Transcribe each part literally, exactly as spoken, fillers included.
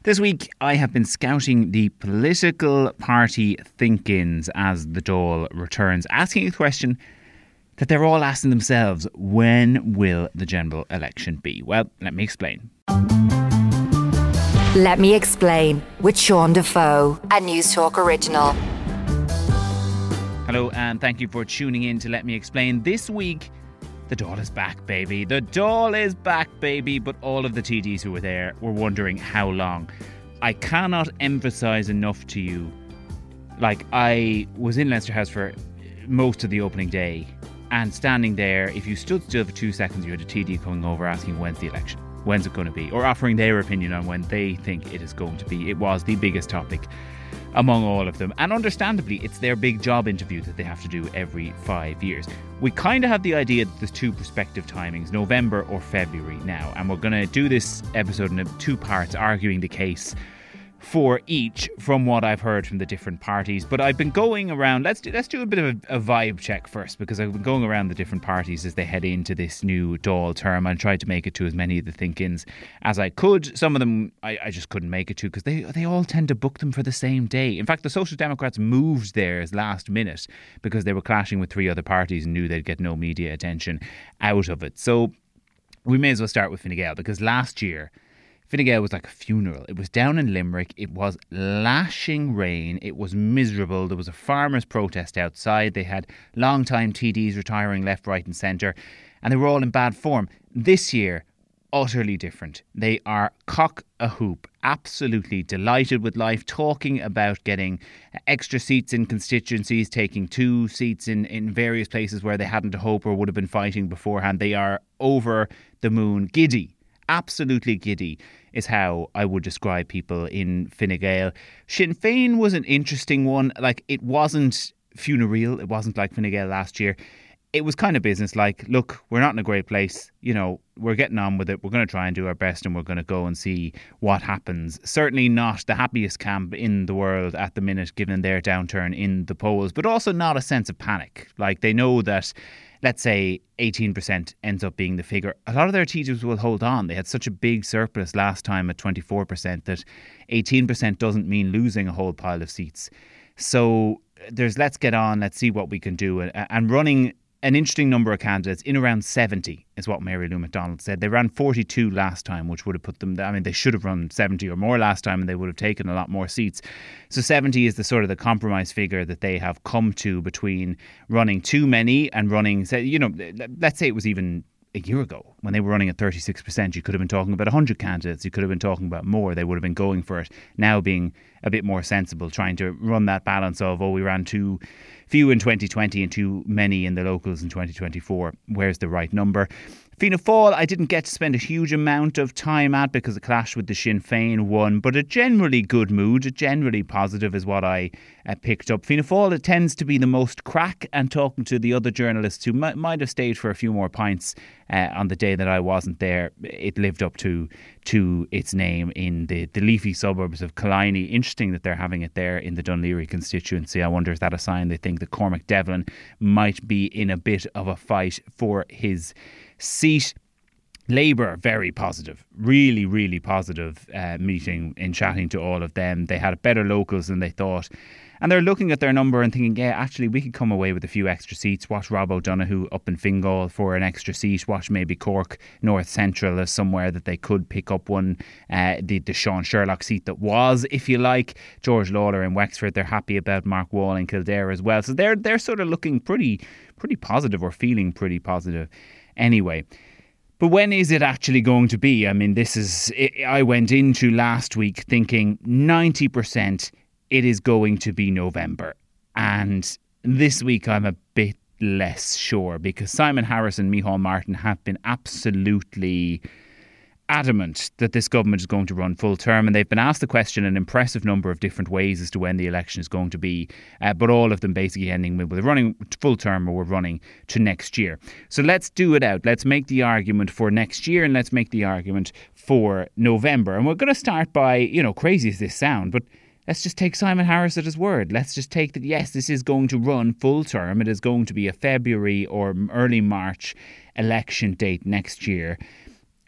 This week, I have been scouting the political party think-ins as the Dáil returns, asking a question that they're all asking themselves: when will the general election be? Well, let me explain. Let me explain with Sean Defoe, a News Talk original. Hello, and thank you for tuning in to Let Me Explain. This week, the Dáil is back, baby. The Dáil is back, baby. But all of the T Ds who were there were wondering how long. I cannot emphasise enough to you. Like, I was in Leinster House for most of the opening day, and standing there, if you stood still for two seconds, you had a T D coming over asking when's the election, when's it going to be, or offering their opinion on when they think it is going to be. It was the biggest topic among all of them, and understandably it's their big job interview that they have to do every five years. We kind of have the idea that there's two prospective timings, November or February now, and we're going to do this episode in two parts, arguing the case for each from what I've heard from the different parties. But I've been going around, let's do, let's do a bit of a, a vibe check first, because I've been going around the different parties as they head into this new Dáil term and tried to make it to as many of the think-ins as I could. Some of them I, I just couldn't make it to because they, they all tend to book them for the same day. In fact, the Social Democrats moved theirs last minute because they were clashing with three other parties and knew they'd get no media attention out of it. So we may as well start with Fine Gael, because last year Fine Gael was like a funeral. It was down in Limerick. It was lashing rain. It was miserable. There was a farmers' protest outside. They had long-time T Ds retiring left, right and centre, and they were all in bad form. This year, utterly different. They are cock a hoop, absolutely delighted with life, talking about getting extra seats in constituencies, taking two seats in, in various places where they hadn't a hope or would have been fighting beforehand. They are over the moon, giddy. Absolutely giddy is how I would describe people in Fine Gael. Sinn Féin was an interesting one. Like, it wasn't funereal. It wasn't like Fine Gael last year. It was kind of business like, look, we're not in a great place. You know, we're getting on with it. We're going to try and do our best, and we're going to go and see what happens. Certainly not the happiest camp in the world at the minute, given their downturn in the polls, but also not a sense of panic. Like, they know that, let's say eighteen percent ends up being the figure, a lot of their teachers will hold on. They had such a big surplus last time at twenty-four percent that eighteen percent doesn't mean losing a whole pile of seats. So there's let's get on, let's see what we can do. And running an interesting number of candidates in around seventy is what Mary Lou McDonald said. They ran forty-two last time, which would have put them, I mean, they should have run seventy or more last time and they would have taken a lot more seats. So seventy is the sort of the compromise figure that they have come to between running too many and running, you know, let's say it was even a year ago when they were running at thirty-six percent. You could have been talking about one hundred candidates. You could have been talking about more. They would have been going for it. Now being a bit more sensible, trying to run that balance of, oh, we ran too few in twenty twenty and too many in the locals in twenty twenty-four. Where's the right number? Fianna Fáil, I didn't get to spend a huge amount of time at because it clashed with the Sinn Féin one, but a generally good mood, a generally positive is what I uh, picked up. Fianna Fáil, it tends to be the most crack, and talking to the other journalists who might, might have stayed for a few more pints uh, on the day that I wasn't there, it lived up to to its name in the, the leafy suburbs of Killiney. Interesting that they're having it there in the Dún Laoghaire constituency. I wonder if that a sign they think that Cormac Devlin might be in a bit of a fight for his seat. Labour, very positive, really, really positive uh, meeting in chatting to all of them. They had better locals than they thought. And they're looking at their number and thinking, yeah, actually, we could come away with a few extra seats. Watch Rob O'Donoghue up in Fingal for an extra seat. Watch maybe Cork North Central as somewhere that they could pick up one. Uh, the, the Sean Sherlock seat that was, if you like. George Lawler in Wexford. They're happy about Mark Wall in Kildare as well. So they're they're sort of looking pretty, pretty positive, or feeling pretty positive anyway. But when is it actually going to be? I mean, this is, I went into last week thinking ninety percent it is going to be November. And this week I'm a bit less sure, because Simon Harris and Micheál Martin have been absolutely adamant that this government is going to run full term, and they've been asked the question an impressive number of different ways as to when the election is going to be, uh, but all of them basically ending with we're running full term or we're running to next year. So let's do it out. Let's make the argument for next year, and let's make the argument for November. And we're going to start by, you know, crazy as this sound, but let's just take Simon Harris at his word. Let's just take that, yes, this is going to run full term. It is going to be a February or early March election date next year.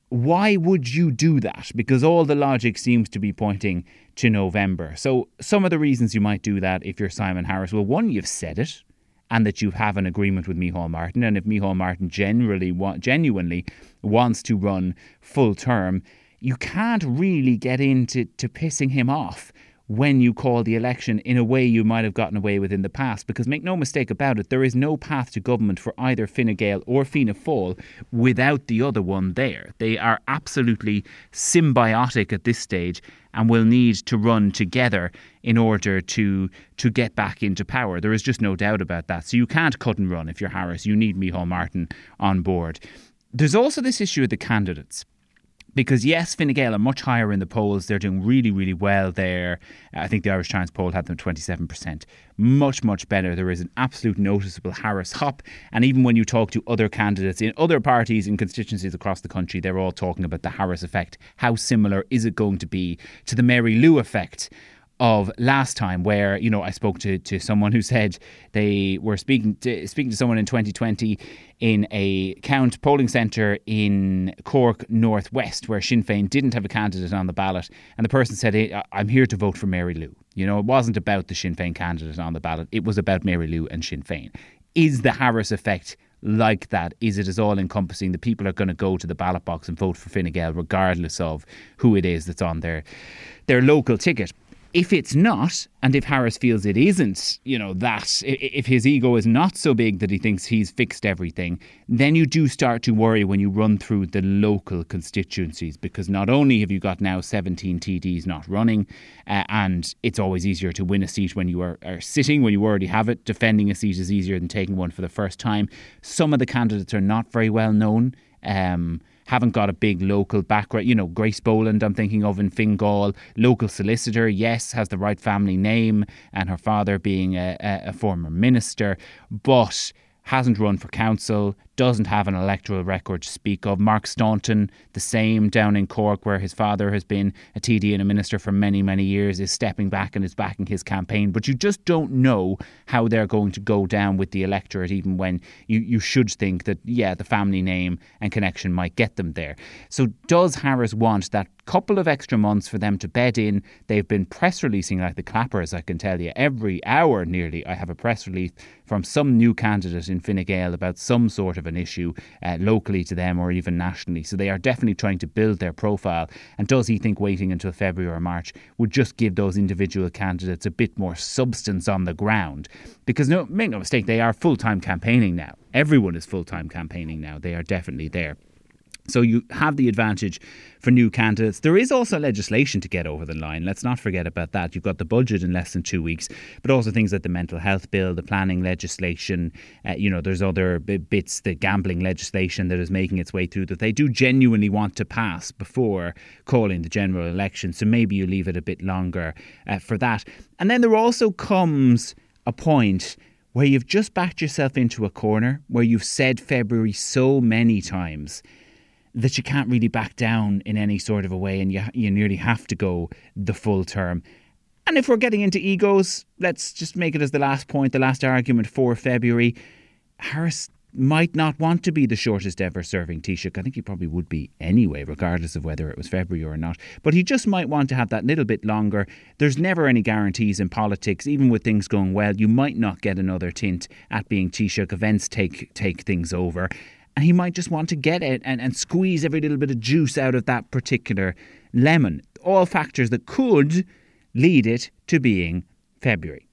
why would you do that? Because all the logic seems to be pointing to November. So some of the reasons you might do that if you're Simon Harris, well, one, you've said it, and that you have an agreement with Micheál Martin. And if Micheál Martin generally wa- genuinely wants to run full term, you can't really get into to pissing him off when you call the election in a way you might have gotten away with in the past. Because make no mistake about it, there is no path to government for either Fine Gael or Fianna Fáil without the other one there. They are absolutely symbiotic at this stage and will need to run together in order to to get back into power. There is just no doubt about that. So you can't cut and run if you're Harris. You need Micheál Martin on board. There's also this issue of the candidates. Because yes, Fine Gael are much higher in the polls. They're doing really, really well there. I think the Irish Times poll had them twenty-seven percent. Much, much better. There is an absolute noticeable Harris hop. And even when you talk to other candidates in other parties in constituencies across the country, they're all talking about the Harris effect. How similar is it going to be to the Mary Lou effect of last time, where, you know, I spoke to, to someone who said they were speaking to speaking to someone in twenty twenty in a Count polling centre in Cork Northwest, where Sinn Féin didn't have a candidate on the ballot, and the person said, hey, I'm here to vote for Mary Lou. You know, it wasn't about the Sinn Féin candidate on the ballot, it was about Mary Lou and Sinn Féin. Is the Harris effect like that? Is it as all encompassing? The people are going to go to the ballot box and vote for Fine Gael regardless of who it is that's on their their local ticket. If it's not, and if Harris feels it isn't, you know, that, if his ego is not so big that he thinks he's fixed everything, then you do start to worry when you run through the local constituencies, because not only have you got now seventeen T Ds not running, uh, and it's always easier to win a seat when you are, are sitting, when you already have it. Defending a seat is easier than taking one for the first time. Some of the candidates are not very well known. Um... haven't got a big local background. You know, Grace Boland, I'm thinking of in Fingal, local solicitor, yes, has the right family name, and her father being a, a, a former minister, but hasn't run for council, doesn't have an electoral record to speak of. Mark Staunton, the same, down in Cork, where his father has been a T D and a minister for many, many years, is stepping back and is backing his campaign. But you just don't know how they're going to go down with the electorate, even when you, you should think that, yeah, the family name and connection might get them there. So does Harris want that couple of extra months for them to bed in? They've been press releasing like the clappers, I can tell you. Every hour nearly I have a press release from some new candidate in Fine Gael about some sort of an issue uh, locally to them or even nationally. So they are definitely trying to build their profile. And does he think waiting until February or March would just give those individual candidates a bit more substance on the ground? Because no, make no mistake, they are full-time campaigning now. Everyone is full-time campaigning now. They are definitely there. So you have the advantage for new candidates. There is also legislation to get over the line. Let's not forget about that. You've got the budget in less than two weeks, but also things like the mental health bill, the planning legislation. Uh, you know, there's other bits, the gambling legislation that is making its way through that they do genuinely want to pass before calling the general election. So maybe you leave it a bit longer uh, for that. And then there also comes a point where you've just backed yourself into a corner, where you've said February so many times that you can't really back down in any sort of a way, and you you nearly have to go the full term. And if we're getting into egos, let's just make it as the last point, the last argument for February. Harris might not want to be the shortest ever serving Taoiseach. I think he probably would be anyway, regardless of whether it was February or not. But he just might want to have that little bit longer. There's never any guarantees in politics. Even with things going well, you might not get another tint at being Taoiseach. Events take take things over. And he might just want to get it and, and squeeze every little bit of juice out of that particular lemon. All factors that could lead it to being February.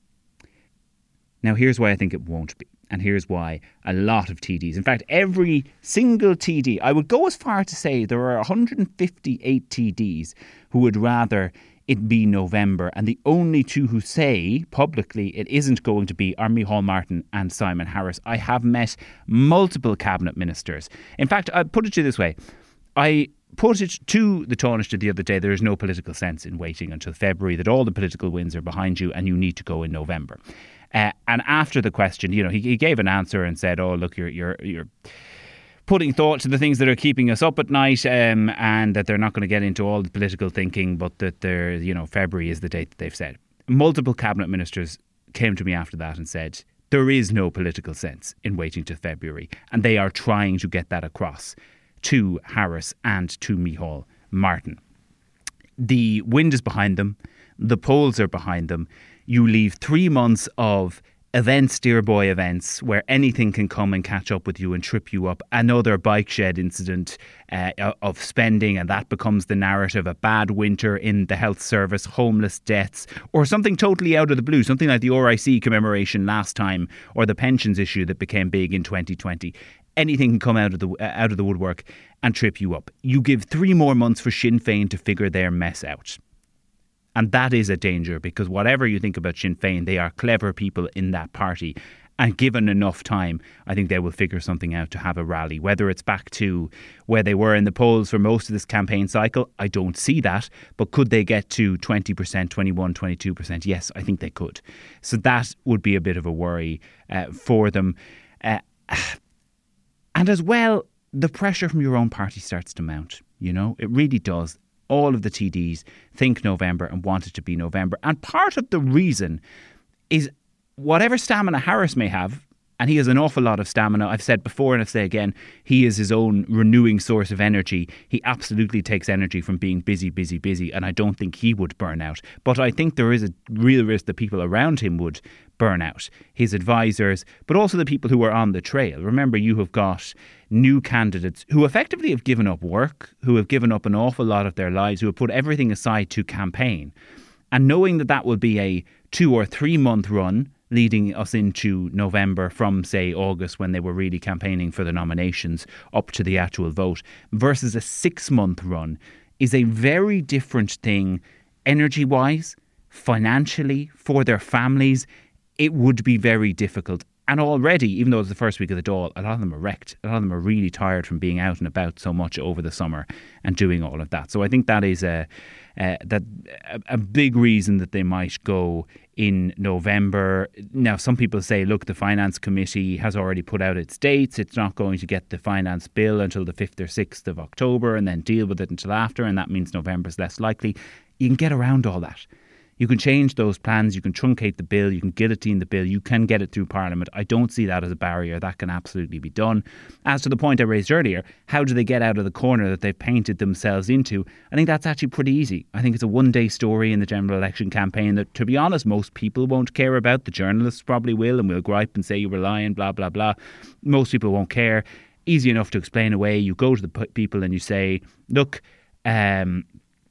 Now, here's why I think it won't be. And here's why a lot of T Ds, in fact, every single T D, I would go as far to say there are one hundred fifty-eight T Ds who would rather it be November, and the only two who say publicly it isn't going to be are Micheál Martin and Simon Harris. I have met multiple cabinet ministers. In fact, I put it to you this way. I put it to the Taoiseach the other day, there is no political sense in waiting until February, that all the political winds are behind you and you need to go in November. Uh, and after the question, you know, he, he gave an answer and said, oh, look, you're you're you're putting thought to the things that are keeping us up at night, um, and that they're not going to get into all the political thinking, but that they're, you know, February is the date that they've said. Multiple cabinet ministers came to me after that and said, there is no political sense in waiting till February, and they are trying to get that across to Harris and to Micheál Martin. The wind is behind them. The polls are behind them. You leave three months of events, dear boy events, where anything can come and catch up with you and trip you up. Another bike shed incident uh, of spending, and that becomes the narrative. A bad winter in the health service, homeless deaths, or something totally out of the blue, something like the R I C commemoration last time, or the pensions issue that became big in twenty twenty. Anything can come out of the uh, out of the woodwork and trip you up. You give three more months for Sinn Féin to figure their mess out. And that is a danger, because whatever you think about Sinn Féin, they are clever people in that party. And given enough time, I think they will figure something out to have a rally. Whether it's back to where they were in the polls for most of this campaign cycle, I don't see that. But could they get to twenty percent, twenty-one, twenty-two percent? Yes, I think they could. So that would be a bit of a worry uh, for them. Uh, and as well, the pressure from your own party starts to mount. You know, it really does. All of the T Ds think November and want it to be November. And part of the reason is whatever stamina Harris may have, and he has an awful lot of stamina. I've said before and I'll say again, he is his own renewing source of energy. He absolutely takes energy from being busy, busy, busy. And I don't think he would burn out. But I think there is a real risk that people around him would burn out. His advisors, but also the people who are on the trail. Remember, you have got new candidates who effectively have given up work, who have given up an awful lot of their lives, who have put everything aside to campaign. And knowing that that will be a two or three month run leading us into November from, say, August, when they were really campaigning for the nominations, up to the actual vote, versus a six-month run, is a very different thing energy-wise, financially, for their families. It would be very difficult. And already, even though it's the first week of the Dáil, a lot of them are wrecked. A lot of them are really tired from being out and about so much over the summer and doing all of that. So I think that is a, uh, that a, a big reason that they might go in November. Now, some people say, look, the Finance Committee has already put out its dates. It's not going to get the finance bill until the fifth or sixth of October and then deal with it until after. And that means November is less likely. You can get around all that. You can change those plans, you can truncate the bill, you can guillotine the bill, you can get it through Parliament. I don't see that as a barrier. That can absolutely be done. As to the point I raised earlier, how do they get out of the corner that they've painted themselves into? I think that's actually pretty easy. I think it's a one-day story in the general election campaign that, to be honest, most people won't care about. The journalists probably will and will gripe and say you were lying, blah, blah, blah. Most people won't care. Easy enough to explain away. You go to the people and you say, look, um...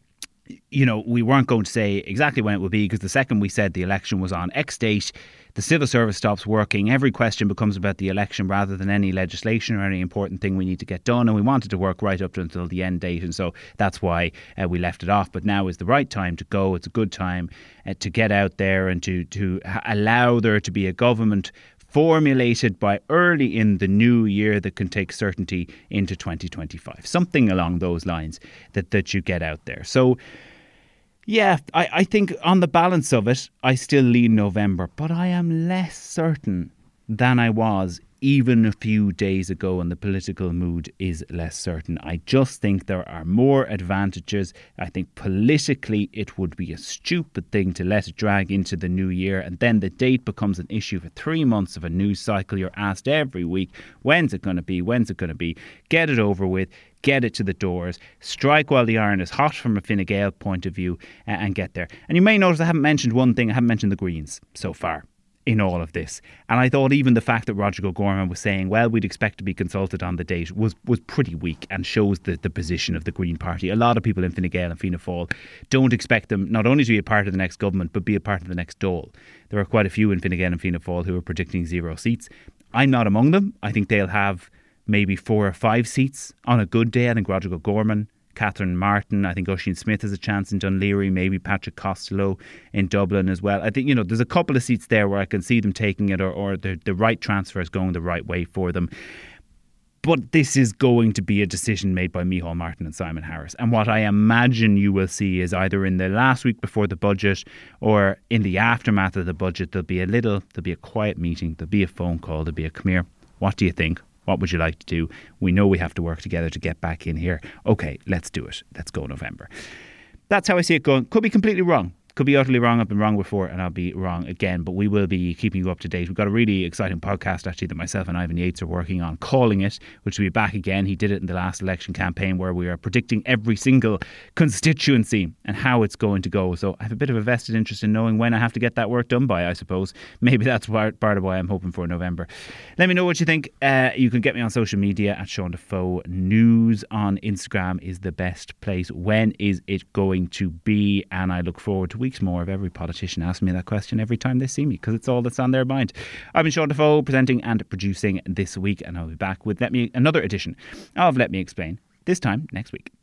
you know, we weren't going to say exactly when it would be, because the second we said the election was on X date, the civil service stops working. Every question becomes about the election rather than any legislation or any important thing we need to get done. And we wanted to work right up to until the end date. And so that's why uh, we left it off. But now is the right time to go. It's a good time uh, to get out there and to, to allow there to be a government formulated by early in the new year that can take certainty into twenty twenty-five. Something along those lines that, that you get out there. So, yeah, I, I think on the balance of it, I still lean November, but I am less certain than I was even a few days ago, and the political mood is less certain. I just think there are more advantages. I think politically it would be a stupid thing to let it drag into the new year, and then the date becomes an issue for three months of a news cycle. You're asked every week, when's it going to be, when's it going to be? Get it over with, get it to the doors, strike while the iron is hot from a Fine Gael point of view, uh, and get there. And you may notice I haven't mentioned one thing, I haven't mentioned the Greens so far in all of this. And I thought even the fact that Roger O'Gorman was saying, well, we'd expect to be consulted on the date was was pretty weak and shows the, the position of the Green Party. A lot of people in Fine Gael and Fianna Fáil don't expect them not only to be a part of the next government, but be a part of the next Dáil. There are quite a few in Fine Gael and Fianna Fáil who are predicting zero seats. I'm not among them. I think they'll have maybe four or five seats on a good day. I think Roger O'Gorman, Catherine Martin, I think Oisin Smith has a chance in Dunleary, maybe Patrick Costello in Dublin as well. I think, you know, there's a couple of seats there where I can see them taking it, or, or the, the right transfer is going the right way for them. But this is going to be a decision made by Micheál Martin and Simon Harris. And what I imagine you will see is either in the last week before the budget or in the aftermath of the budget, there'll be a little, there'll be a quiet meeting, there'll be a phone call, there'll be a come here, what do you think? What would you like to do? We know we have to work together to get back in here. Okay, let's do it. Let's go November. That's how I see it going. Could be completely wrong. Could be utterly wrong. I've been wrong before and I'll be wrong again, but we will be keeping you up to date. We've got a really exciting podcast actually that myself and Ivan Yates are working on, Calling It, which will be back again. He did it in the last election campaign where we are predicting every single constituency and how it's going to go. So I have a bit of a vested interest in knowing when I have to get that work done by, I suppose. Maybe that's part, part of why I'm hoping for November. Let me know what you think. Uh, you can get me on social media at Sean Defoe News. On Instagram is the best place. When is it going to be? And I look forward to weeks more of every politician asking me that question every time they see me, because it's all that's on their mind. I've been Sean Defoe, presenting and producing this week, and I'll be back with Let Me another edition of Let Me Explain, this time next week.